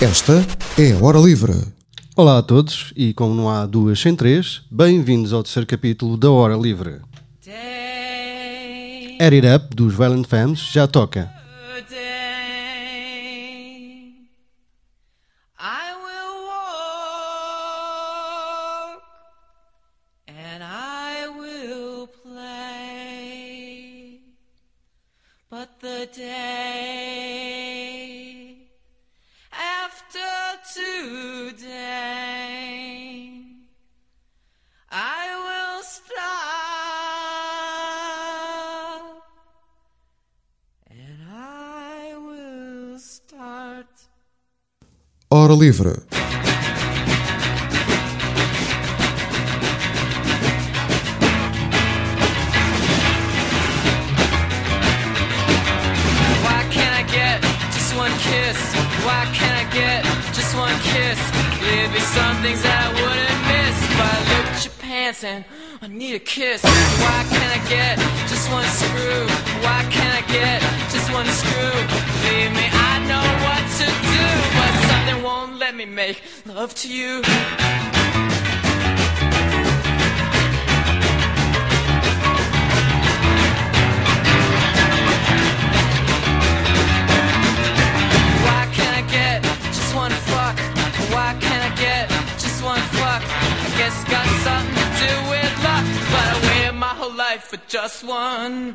Esta é a Hora Livre. Olá a todos e, como não há duas sem três, bem-vindos ao terceiro capítulo da Hora Livre. Add It Up, dos Violent Femmes, já toca. Hora Livre. And I need a kiss. Why can't I get just one screw? Why can't I get just one screw? Believe me, I know what to do, but something won't let me make love to you. Why can't I get just one fuck? Why can't I get just one fuck? I guess it's got something to do with luck, but I waited my whole life for just one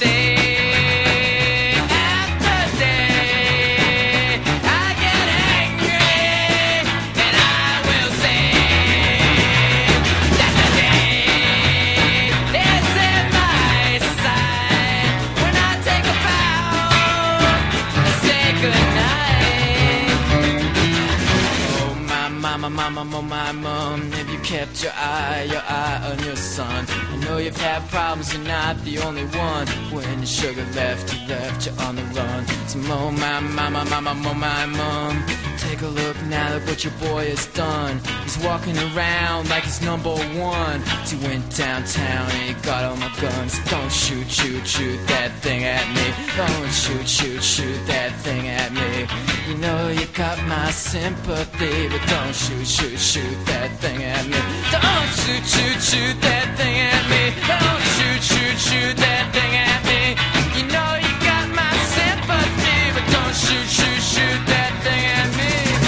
day. After day, I get angry, and I will say that the day is in my sight. When I take a bow and say goodnight. Oh my mama, oh my mom, have you kept your eye on your son? I know you've had problems, you're not the only one. When your sugar left you on the run. So oh my mama, oh my mom, take a look now, look what your boy has done. He's walking around like he's number one. So he went downtown and he got all my guns. Don't shoot that thing at me. Don't shoot that thing at me. You know you got my sympathy, but don't shoot that thing at me. Don't shoot that thing at me. Don't shoot that thing at me. You know you got my sympathy, but don't shoot that thing at me.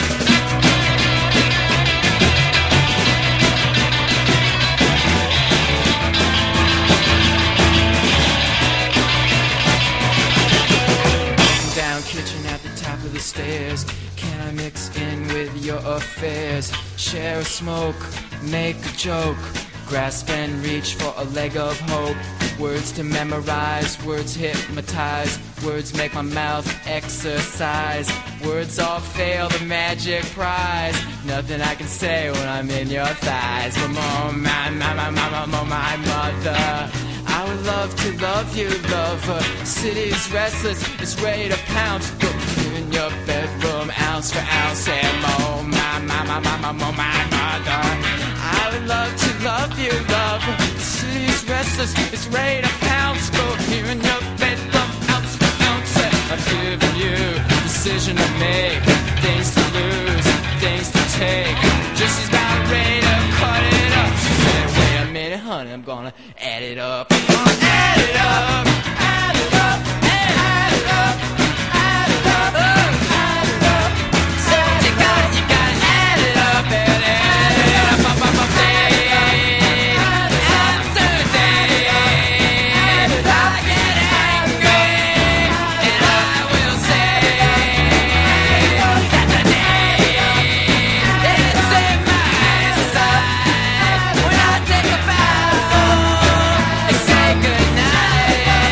Down kitchen at the top of the stairs. Can I mix in with your affairs? Share a smoke, make a joke, grasp and reach for a leg of hope. Words to memorize, words hypnotize, words make my mouth exercise. Words all fail the magic prize. Nothing I can say when I'm in your thighs. Oh my mother, I would love to love you, lover. City's restless, it's ready to pounce. Put you in your bedroom, ounce for ounce. And oh my mother, I would love to love you, lover. City's restless, it's ready to pounce. Go here in your bedroom, ounce for ounce. I've given you decision to make, things to lose, things to take. Just as about ready to cut it up. She said, wait a minute, honey, I'm gonna add it up. Add it up, add it up, add it up, add it up, add it up. So you gotta add it up, add it up, up, day after day. I get angry, and I will say that the day is in my sight. When I take a bow and say goodnight.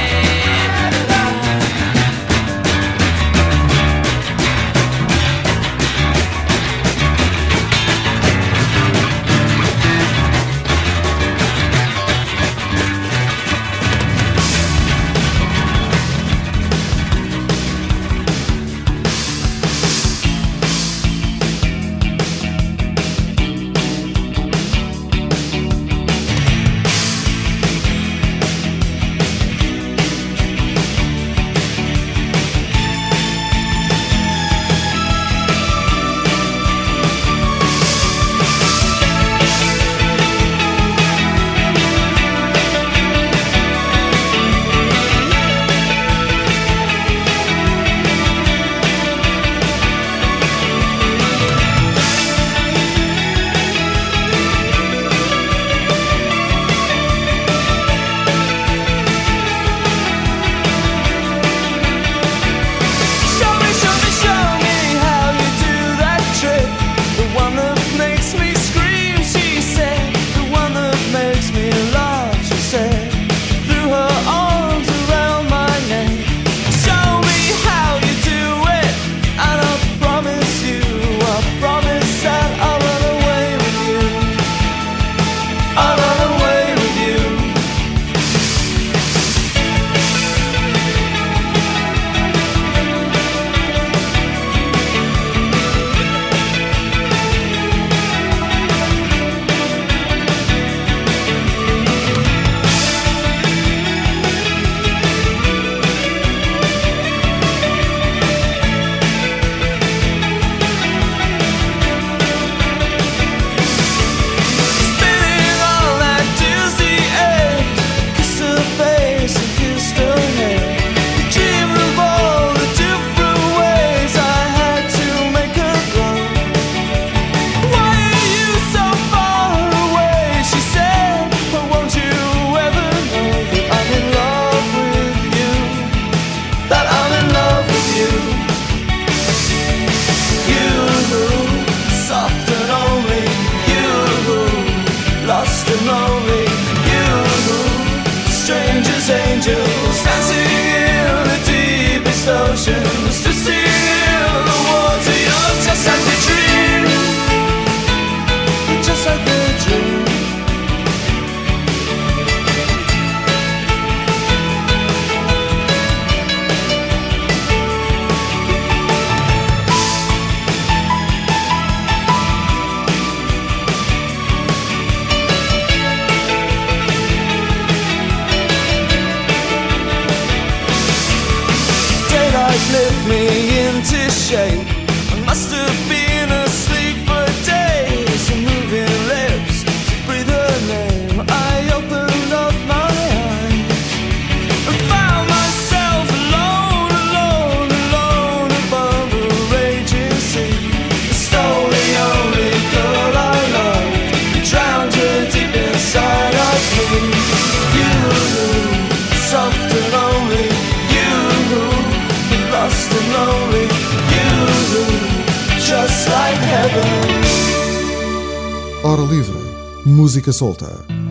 shape. I must have been asleep for days. Moving lips to breathe her name. I opened up my eyes and found myself alone, alone, alone above a raging sea. Stole the only girl I loved, drowned her deep inside of me. You, soft and lonely, you, lost and lonely, you, just like heaven. Hora Livre. Música solta.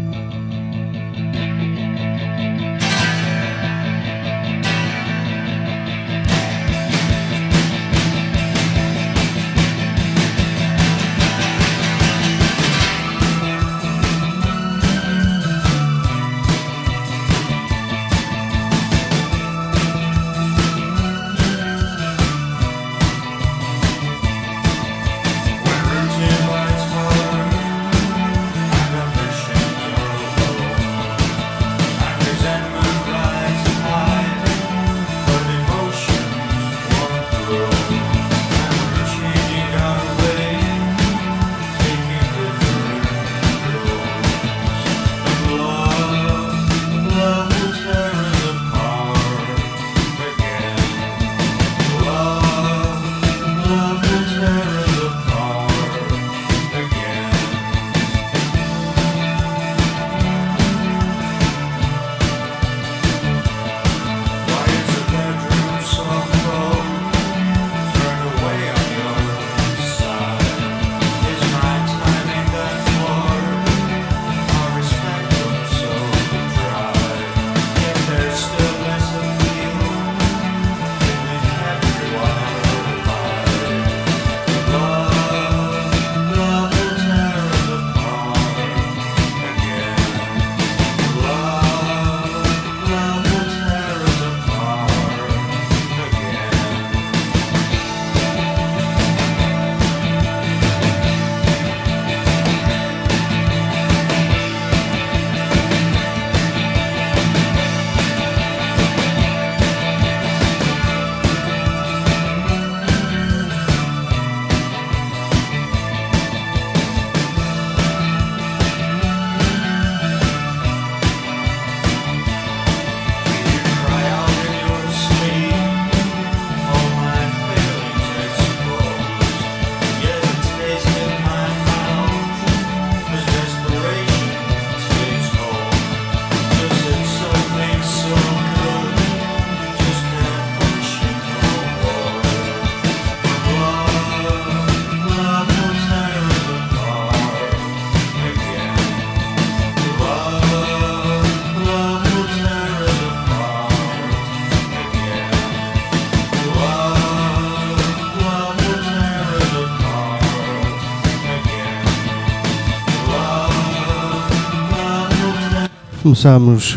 Começamos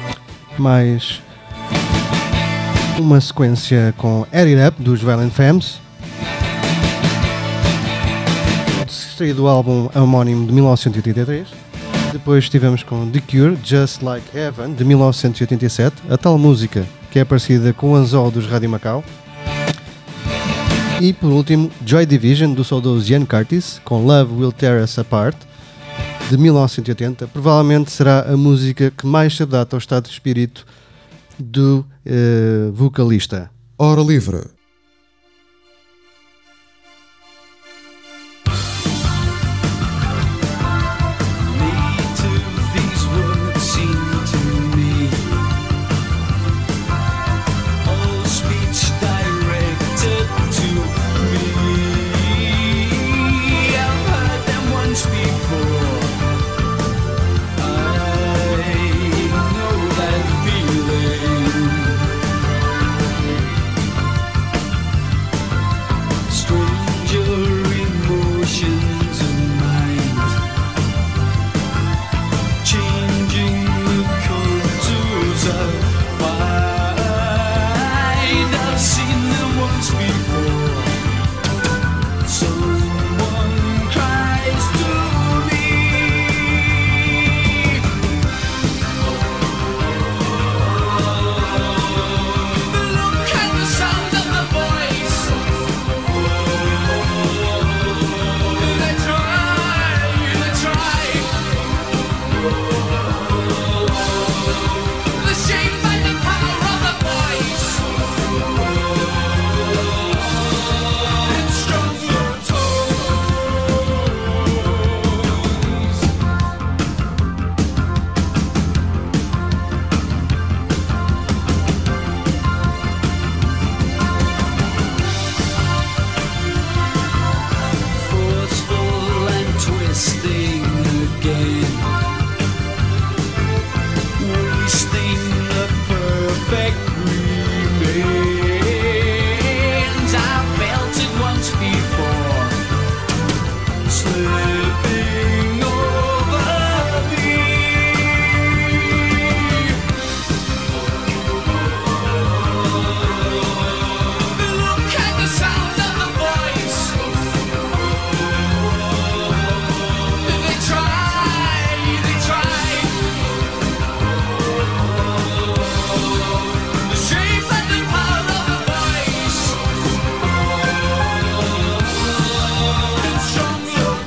mais uma sequência com Add It Up dos Violent Femmes, extraído do álbum homónimo de 1983. Depois estivemos com The Cure, Just Like Heaven, de 1987, a tal música que é parecida com o Anzol dos Rádio Macau. E por último, Joy Division, do saudoso Ian Curtis, com Love Will Tear Us Apart, de 1980, provavelmente será a música que mais se adapta ao estado de espírito do vocalista. Hora Livre. resting again, wasting the perfect remains. I felt it once before, slipping over me. The look and the sound of the voice, they try, they try. The shape and the power of the voice, and strong your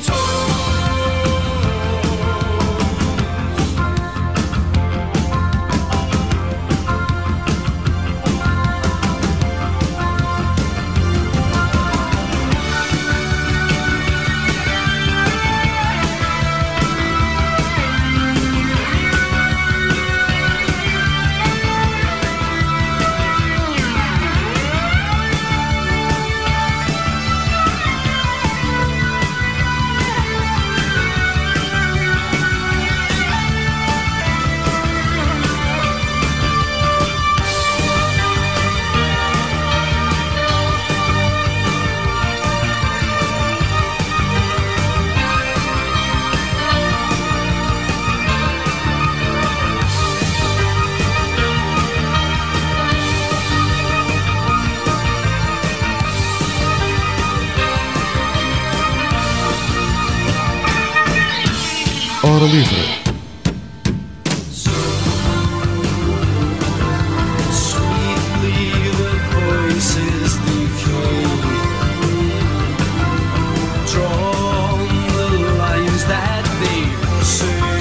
Hora Livre. sweetly the voices decay, drawn the lines that they say.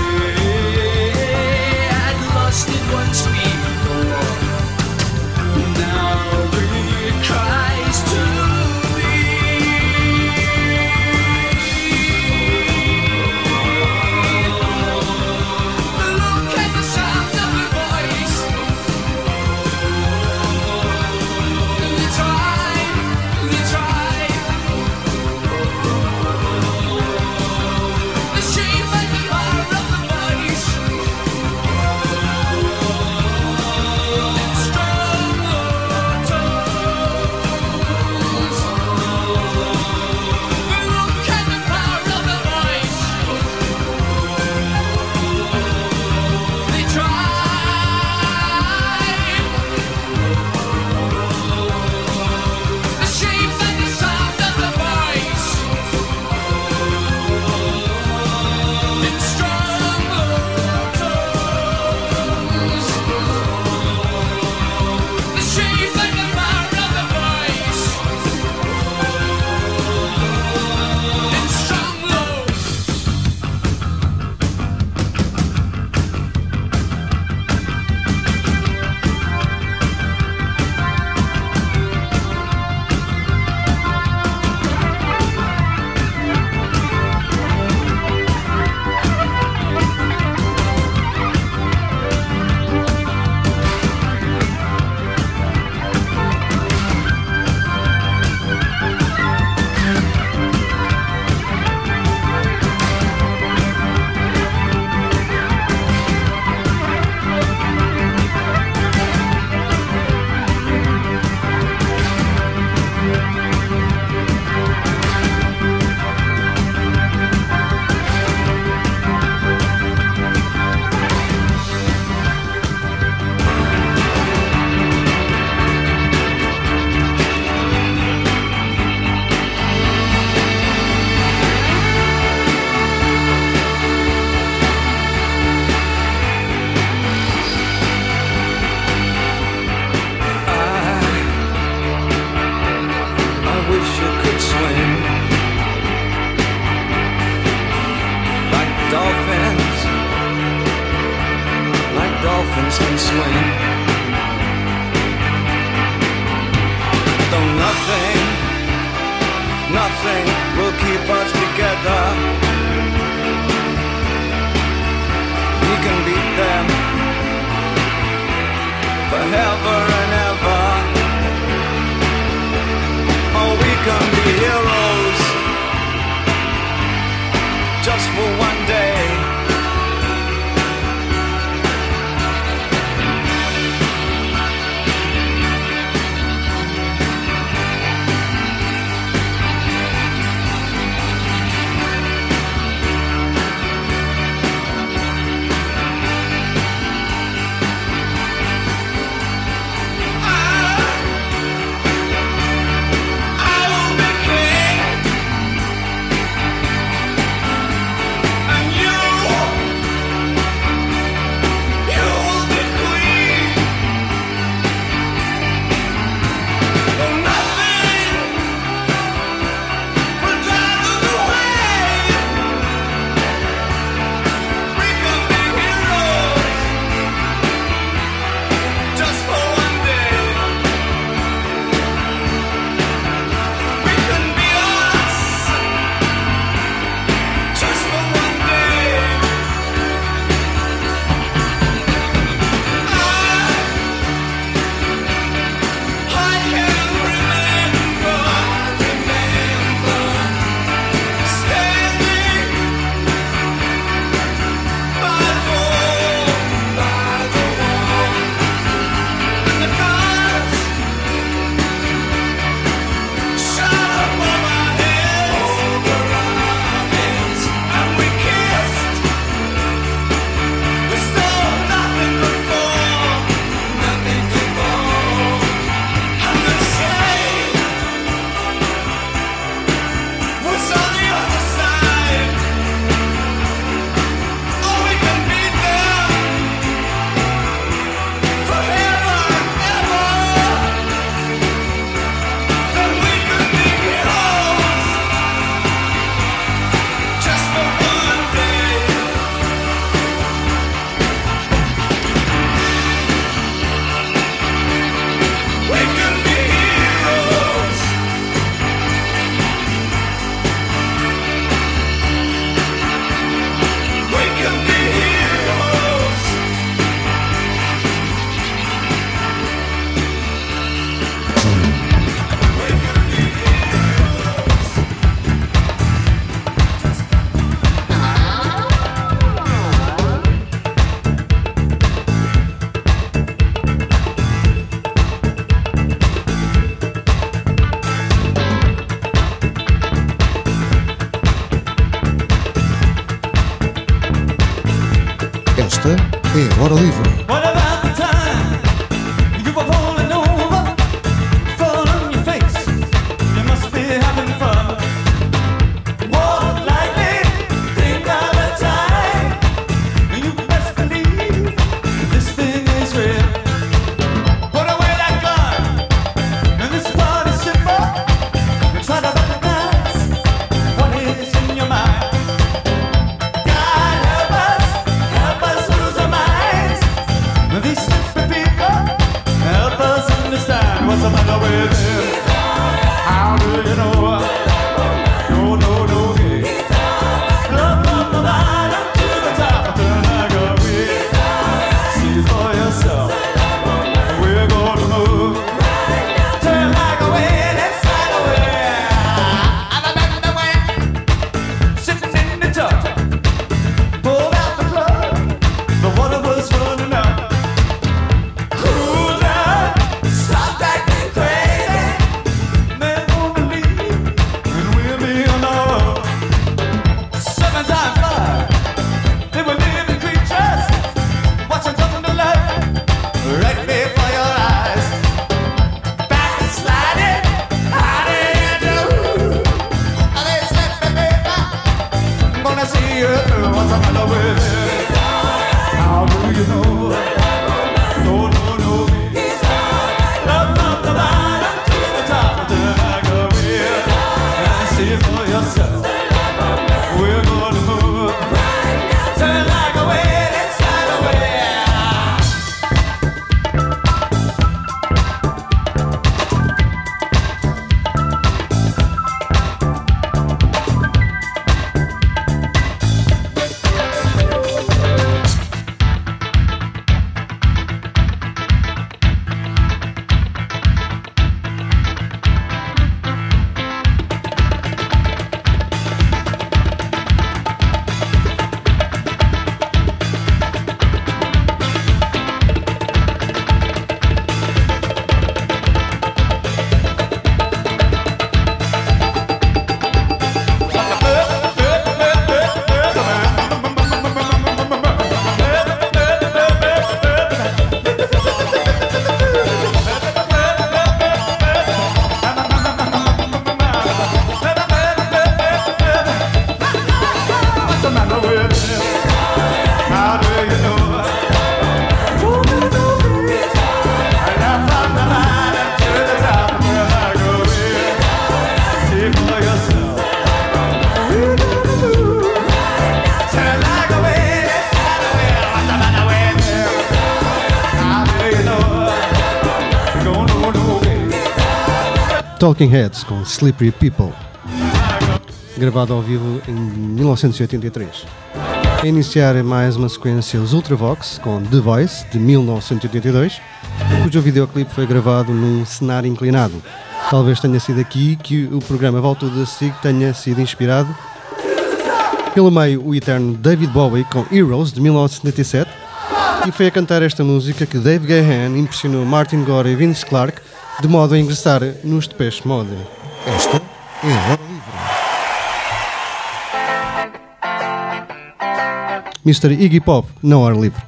I'd lost it once before, now it cries to me. The look and the sound of the voice, they try, they try. The shape and the power of the voice, and strong tones. The look and the power of the voice, they try. The shape and the sound of the voice, and strong tones. The shape and the power of the voice, and strong tones. I wish you could swim like dolphins can swim. Though nothing will keep us together. We can beat them forever and ever. Oh, we can be heroes. just for one day. Esta é Hora Livre. What about the time you were rolling over, fall on your face? You must be having fun. Walk lightly, think of the time. You best believe this thing is real. Put away that gun, and this party's simple. And try to recognize what is in your mind. God help us lose our minds. These stupid people help us understand what's the matter with him. How do you know? No, no, no, hey. Love from the bottom to the top, turn like a wheel. See for yourself. We're gonna move. Turn like a wheel, let's slide away. I'm about the way. Sitting in the tub. Pulled out the plug. The water was running out. Cool down, stop acting crazy. Men won't believe, and we'll be on our own. 7 times 5, they were living creatures, watching come to life right before your eyes. Backsliding, how do you do? Are they slipping paper? I'm gonna see you through. What's the matter with it? How do you know? No, no, no. Love from the bottom to the top, turn like a wheel. And see for yourself. We're gonna move. Turn like a wheel, let's slide away. Talking Heads com Slippery People, gravado ao vivo em 1983. A iniciar mais uma sequência os Ultravox com The Voice de 1982, cujo videoclipe foi gravado num cenário inclinado. Talvez tenha sido aqui que o programa Volta da SIG tenha sido inspirado. Pelo meio, o eterno David Bowie com Heroes de 1977, e foi a cantar esta música que Dave Gahan impressionou Martin Gore e Vince Clarke de modo a ingressar nos Depeche Mode. Esta é a Hora Livre. Mr. Iggy Pop na Hora Livre.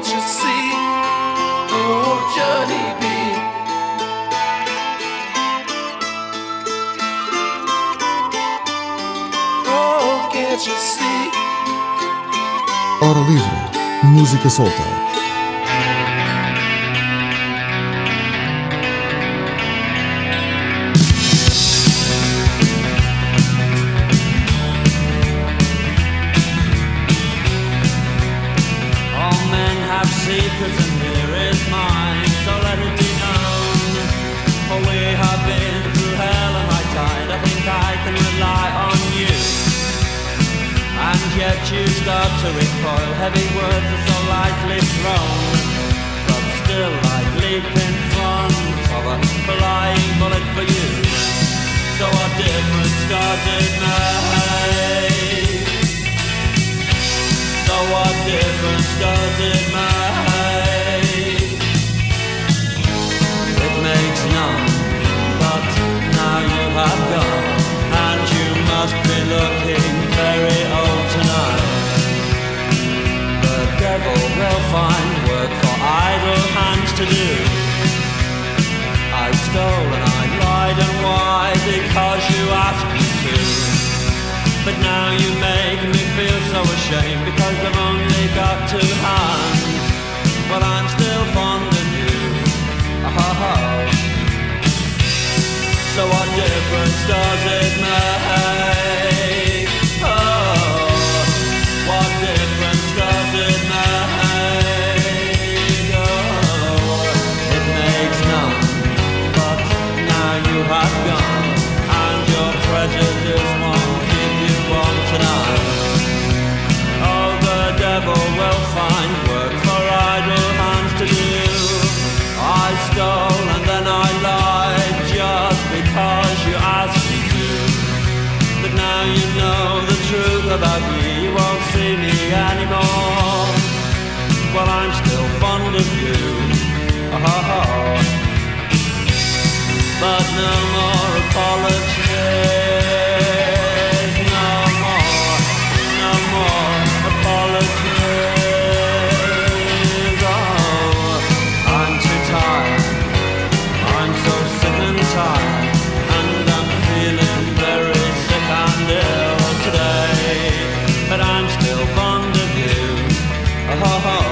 can't you see? Oh, Johnny B. Oh, can't you see? Hora Livre. Música solta. All men have secrets and here is mine, so let it be known. For we have been through hell and high tide, I think I can rely on you. And yet you start to recoil, heavy words are so lightly thrown. But still I'd leap in front of a flying bullet for you. So what difference does it make? So what difference does it make? It makes none, but now you have gone, and you must be looking very old tonight. The devil will find work for idle hands to do. I stole and I lied, and why? Because you asked me to. But now you make me feel so ashamed, because I've only got two hands. But I'm still fond of you. Oh. So what difference does it make? Oh, what difference does it make? Oh, it makes none, but now you have gone, and your prejudice won't keep you warm tonight. Oh, the devil will find work for idle hands to do. I stole and then I lied just because you asked me to. But now you know the truth about me, you won't see me anymore. Well, I'm still fond of you. Oh. But no more apologies. No more apologies. Oh, I'm too tired. I'm so sick and tired, and I'm feeling very sick and ill today. But I'm still fond of you. Oh.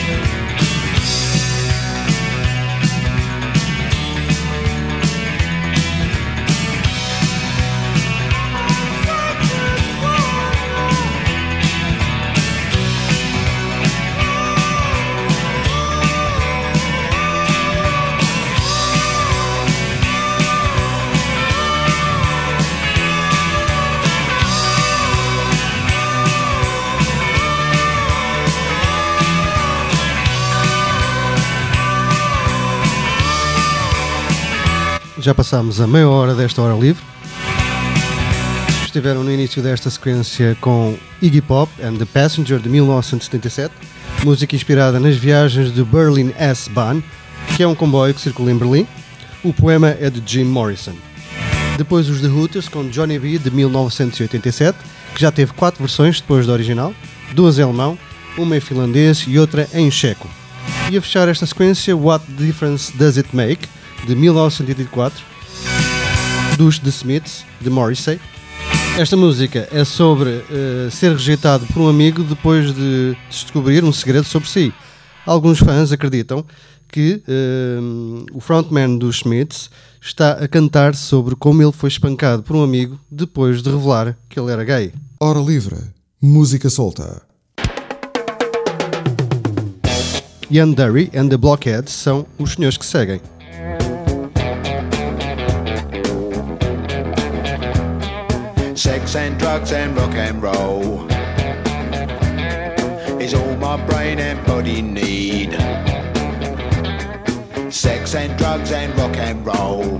Já passámos a meia hora desta hora livre. Estiveram no início desta sequência com Iggy Pop and the Passenger de 1977, música inspirada nas viagens de Berlin S-Bahn, que é um comboio que circula em Berlim. O poema é de Jim Morrison. Depois os The Hooters com Johnny B de 1987, que já teve 4 versões depois da original, 2 em alemão, uma em finlandês e outra em checo. E a fechar esta sequência, What Difference Does It Make? De 1984, dos The Smiths, de Morrissey. Esta música é sobre ser rejeitado por um amigo depois de descobrir um segredo sobre si. Alguns fãs acreditam que o frontman dos Smiths está a cantar sobre como ele foi espancado por um amigo depois de revelar que ele era gay. Hora Livre. Música solta. Ian Dury and the Blockheads são os senhores que seguem. Sex and drugs and rock and roll is all my brain and body need. Sex and drugs and rock and roll,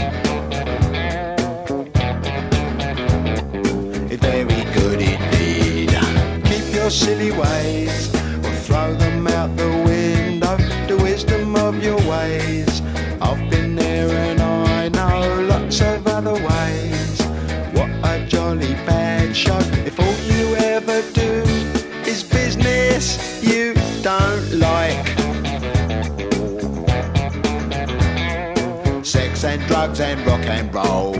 it's very good indeed. Keep your silly ways or throw them out the window. The wisdom of your ways, I've been there and I know lots of other ways. What a jolly bad show if all you ever do is business you don't like. like sex and drugs and rock and roll.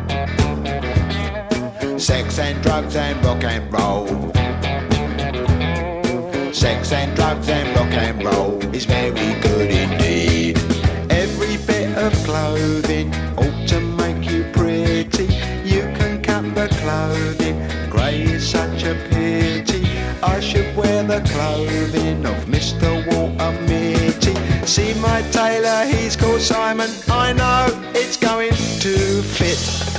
Sex and drugs and rock and roll. Sex and drugs and rock and roll is very good indeed. Every bit of clothing ought to make you pretty. You can cut the clothing, grey is such a pity. I should wear the clothing of Mr. Walter Mitty. See my tailor, he's called Simon. I know it's going to fit.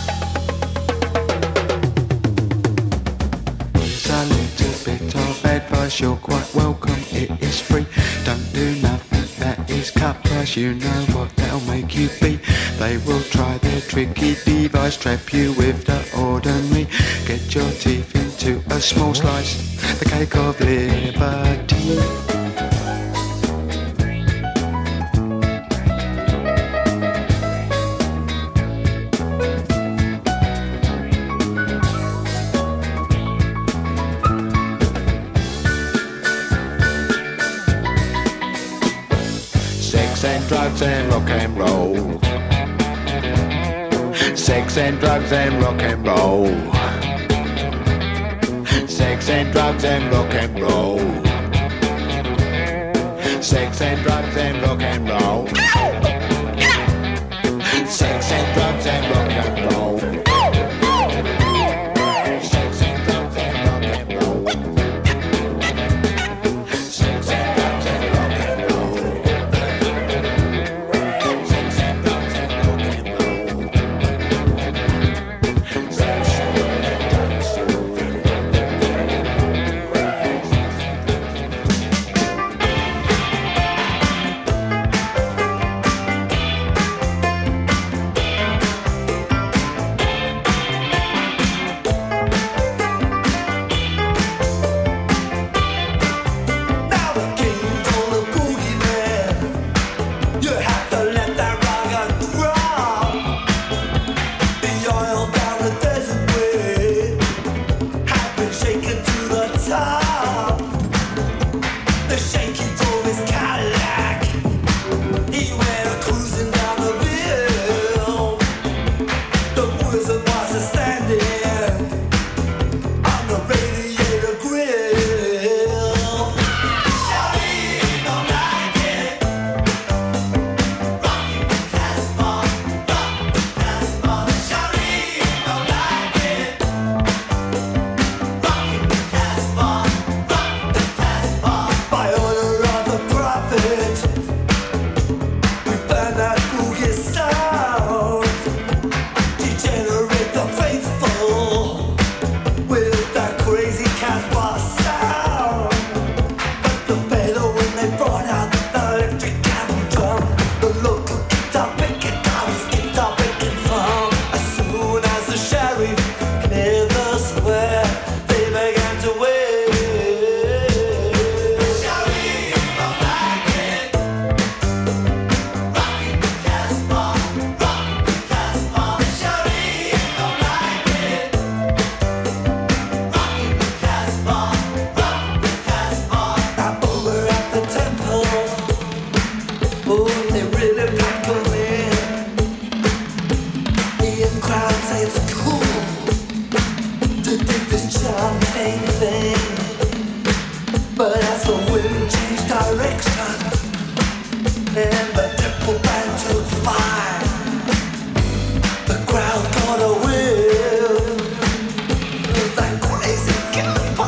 Here's a little bit of advice, you're quite welcome, it is free. Don't do nothing that is cut price, you know what that'll make you be. They will try their tricky device, trap you with the ordinary. Get your teeth into a small slice, the cake of liberty. Sex and drugs and rock and roll. Sex and drugs and rock and roll. Sex and drugs and rock and roll. Sex and drugs and rock and roll. Sex and drugs and rock and roll. Sex and drugs and rock and roll. Sex and drugs and rock and roll. Sex and drugs and rock and roll. Now the king's on the boogeyman. You have to let that rocket drop. The oil down the desert way has been shaken to the top. The shaky drove his Cadillac. He went cruising down the hill. The wizard was standing on the radiator grill. By order of the prophet, we burn that boogie sound. Degenerate the faithful with that crazy Casbah sound. But the better when they brought out the electric camel drum, the local guitar picking drums, guitar picking from. As soon as the sheriff cleared the square, they began to wave. Now over at the temple, oh, they really pack 'em in. In crowds, it's cool to think this champagne thing. But as the wind changed direction and the temple band took fire, the crowd got a whiff of that crazy Casbah.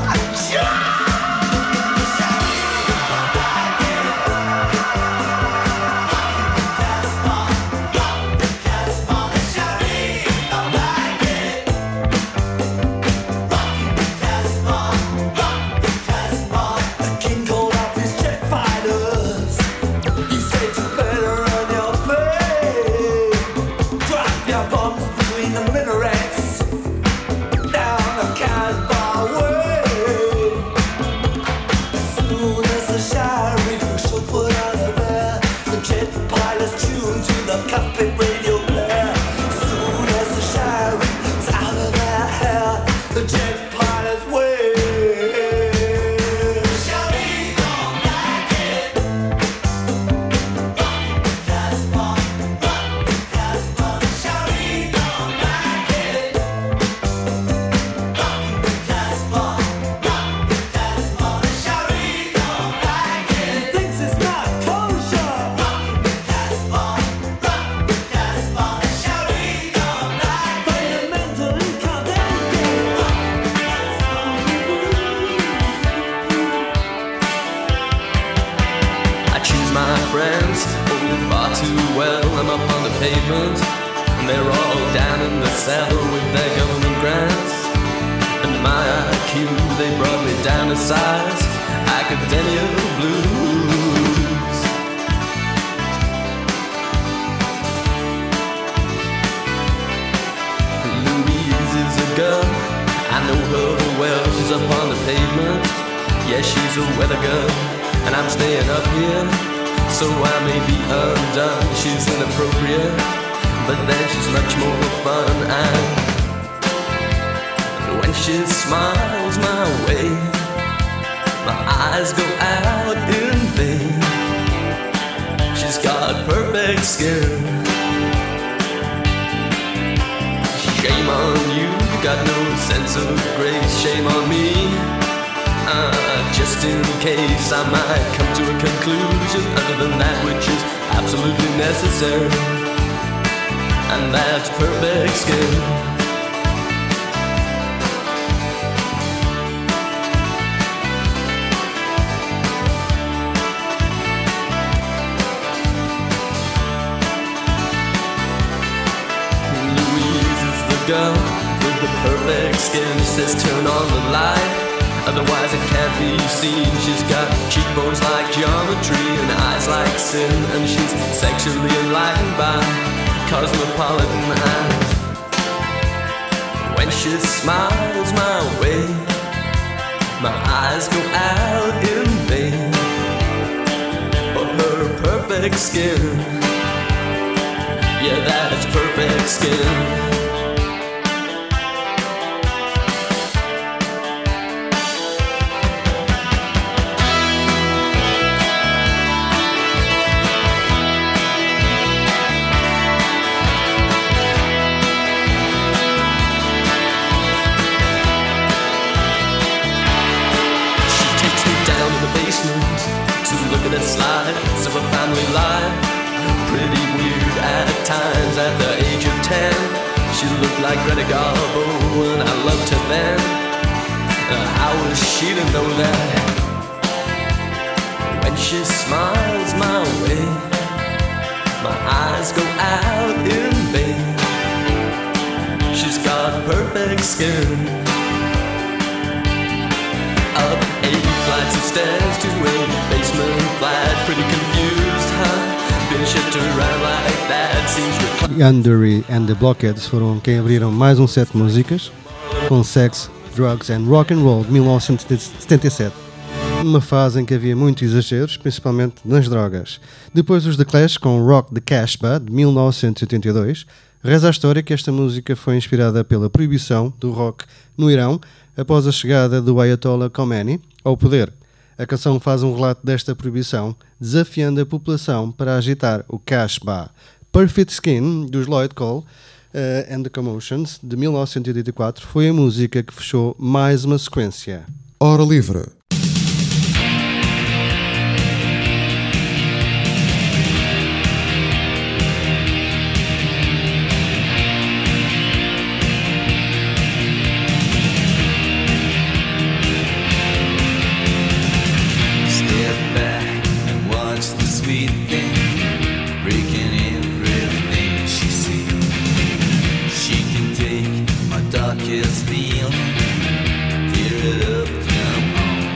The king called up his jet fighters. He said, "You my friends. Oh, far too well, I'm up on the pavement, and they're all down in the cellar with their government grants. And my IQ, they brought me down to size, academia blues. Louise is a girl, I know her well, she's up on the pavement. Yeah, she's a weather girl, and I'm staying up here, so I may be undone. She's inappropriate, but then she's much more fun. And when she smiles my way, my eyes go out in vain. She's got perfect skin. Shame on you, got no sense of grace. Shame on me, just in case I might come to a conclusion other than that which is absolutely necessary, and that's perfect skin. Louise is the girl with the perfect skin. She says turn on the light, otherwise it can't be seen. She's got cheekbones like geometry and eyes like sin, and she's sexually enlightened by cosmopolitan eyes. When she smiles my way, my eyes go out in vain. For her perfect skin, yeah, that's perfect skin. To look at the slides of a family life. Pretty weird at times at the age of 10. She looked like Greta Garbo and I loved her then. How was she to know that? When she smiles my way, my eyes go out in vain. She's got perfect skin. Up 8 flights of stairs to a basement flat. Pretty confused, huh? Been shipped around like that. Seems Yanduri and the Blockheads foram quem abriram mais um set de músicas com Sex, Drugs and Rock and Roll de 1977. Uma fase em que havia muitos exageros, principalmente nas drogas. Depois os The Clash com Rock the Casbah de 1982. Reza a história que esta música foi inspirada pela proibição do rock no Irão após a chegada do Ayatollah Khomeini ao poder. A canção faz um relato desta proibição, desafiando a população para agitar o Casbah. Perfect Skin, dos Lloyd Cole and the Commotions, de 1984, foi a música que fechou mais uma sequência. Hora Livre. Darkest feeling, tear it up, come on.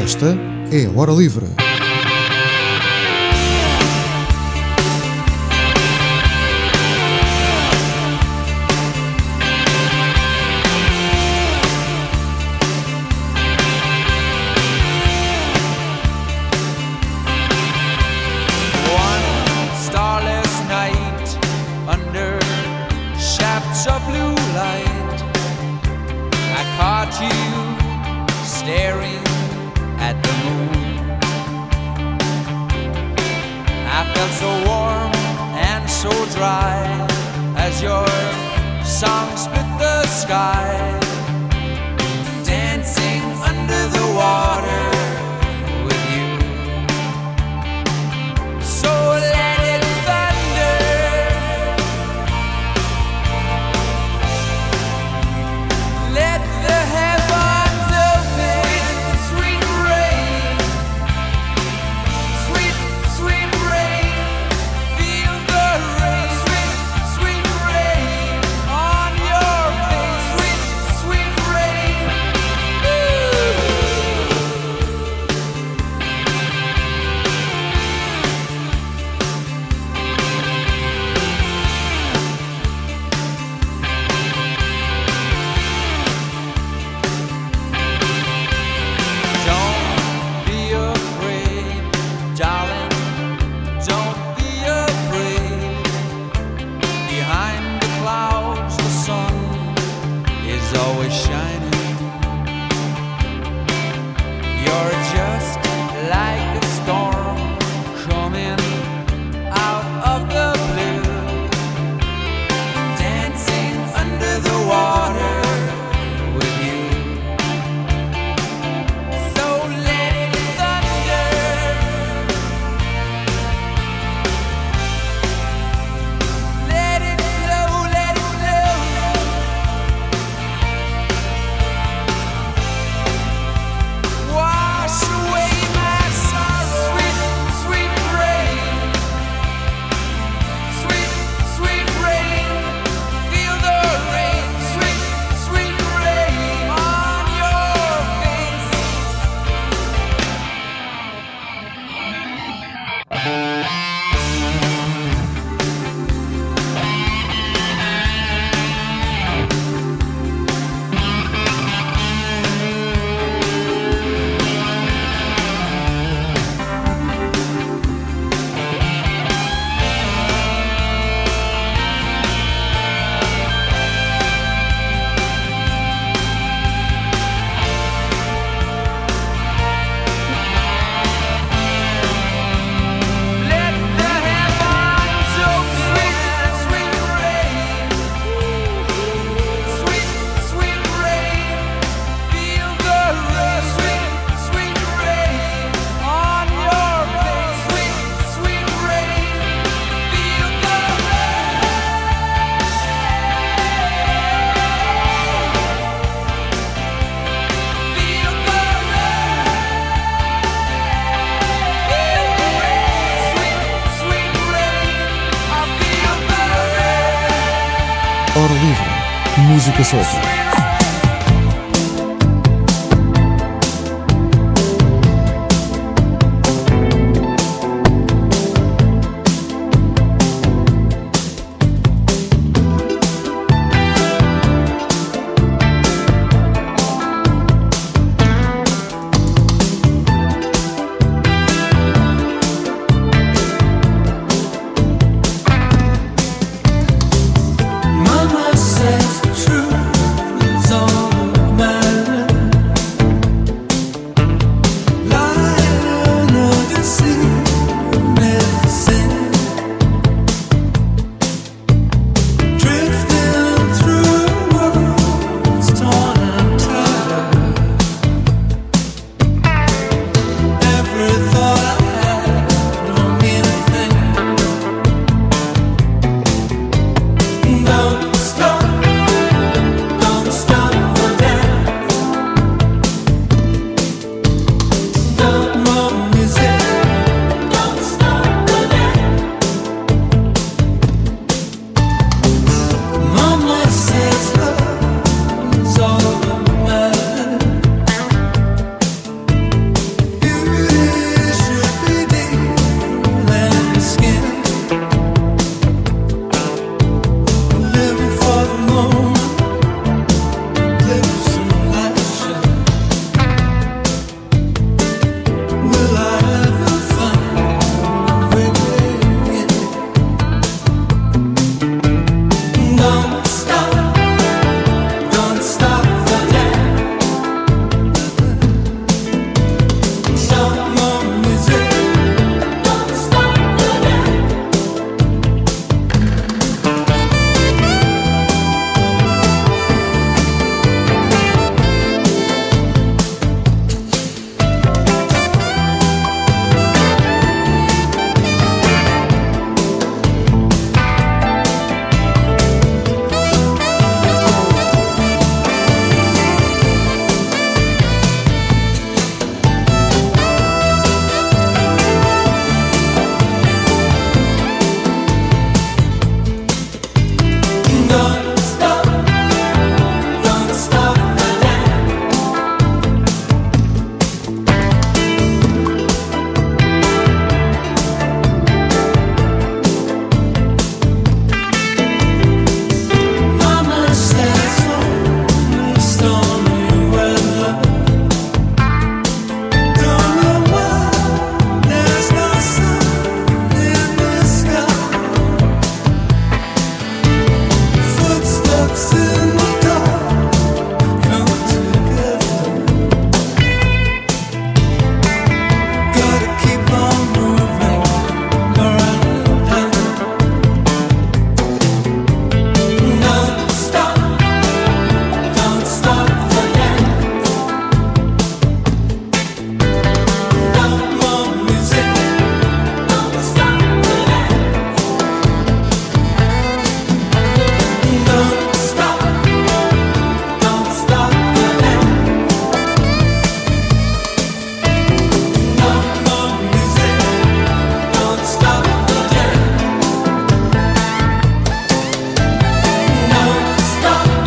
Esta é a Hora Livre. One starless night under shafts of blue light, I caught you staring at the moon. I felt so warm and so dry as your song split the sky, dancing under the water with you. So let it thunder, let the heavens open. Sweet rain, sweet, sweet rain, feel the rain. Sweet, sweet rain on your face. Sweet, sweet rain. Don't be afraid, darling, don't be afraid. Behind the clouds the sun is always shining. You're just like a storm coming out of the blue, dancing under the water with you. So let it thunder, let it flow, let it flow. Wash away my sorrow. Sweet, sweet rain, sweet, sweet rain, feel the rain. Sweet, sweet rain on your face. Let the heavens open. Sweet, sweet rain, sweet, sweet rain, feel the rain. Sweet, sweet rain on your face. Sweet, sweet rain, feel the rain. Feel the rain. Feel the rain. Sweet, sweet rain, I feel the rain. Hora Livre. Música solta. Mama says true,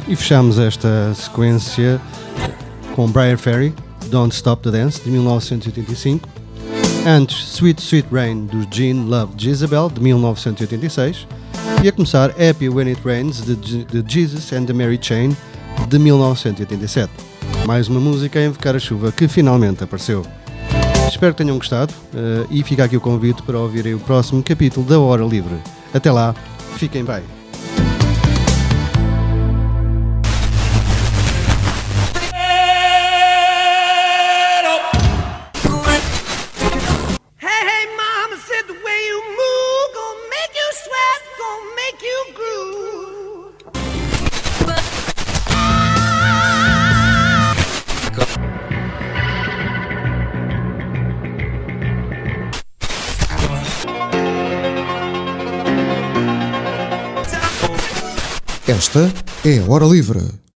E fechamos esta sequência com Briar Ferry, Don't Stop the Dance, de 1985. Antes, Sweet Sweet Rain, do Gene Love Jezebel, de 1986. E a começar, Happy When It Rains, de Jesus and the Mary Chain, de 1987. Mais uma música a invocar a chuva que finalmente apareceu. Espero que tenham gostado e fica aqui o convite para ouvirem o próximo capítulo da Hora Livre. Até lá, fiquem bem. Hey, mama said the way you move gonna make you sweat, gonna make you groove. Esta é a Hora Livre.